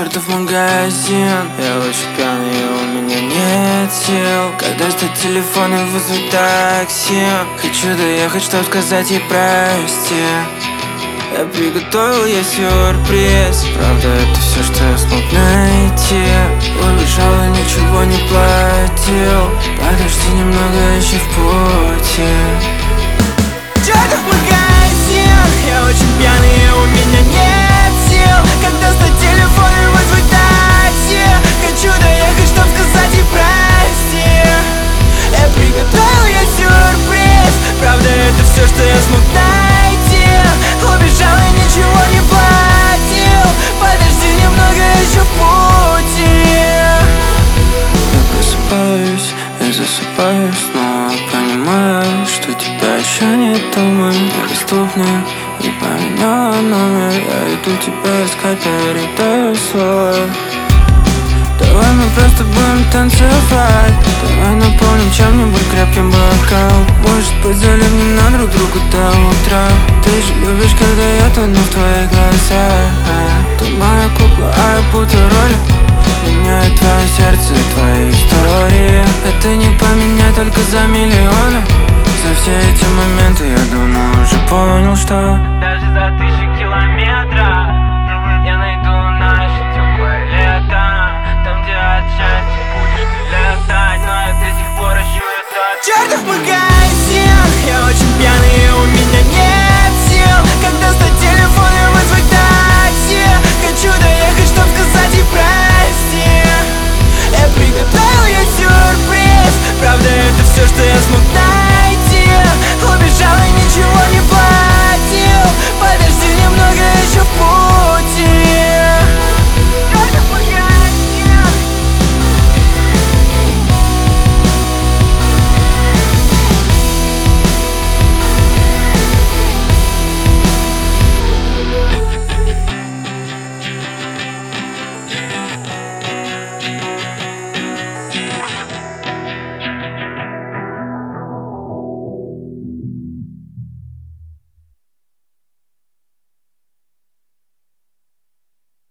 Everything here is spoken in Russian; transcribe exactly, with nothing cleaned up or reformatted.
чертов магазин. Я очень пьяный, и у меня нет сил. Как достать телефон и вызвать такси? Хочу доехать, чтоб сказать ей прости. Я приготовил ей сюрприз. Правда, это все, что я смог найти. Убежал и ничего не платил. Подожди немного, еще в пути. Чертов магазин. Я очень пьяный, и у меня нет сил. Как достать телефон и вызвать такси? Хочу доехать, чтоб сказать ей прости. Я приготовил ей сюрприз. Правда, это все, что я смог найти. Убежал и ничего не платил. Подожди немного, еще в пути. Я просыпаюсь и засыпаю снова. Понимаю, что тебя еще нет дома. Недоступна, не поменяла номер. Я иду тебя искать, передаю свой. Давай мы просто будем танцевать. Давай наполним чем-нибудь крепким бокал. Может быть, залипнем на друг другу до утра. Ты же любишь, когда я тону в твоих глазах. Ты моя кукла, а я путаю роли. Меняю твое сердце и твои истории. Это не поменять только за миллионы. За все эти моменты я давно уже понял, что даже за тысячи километров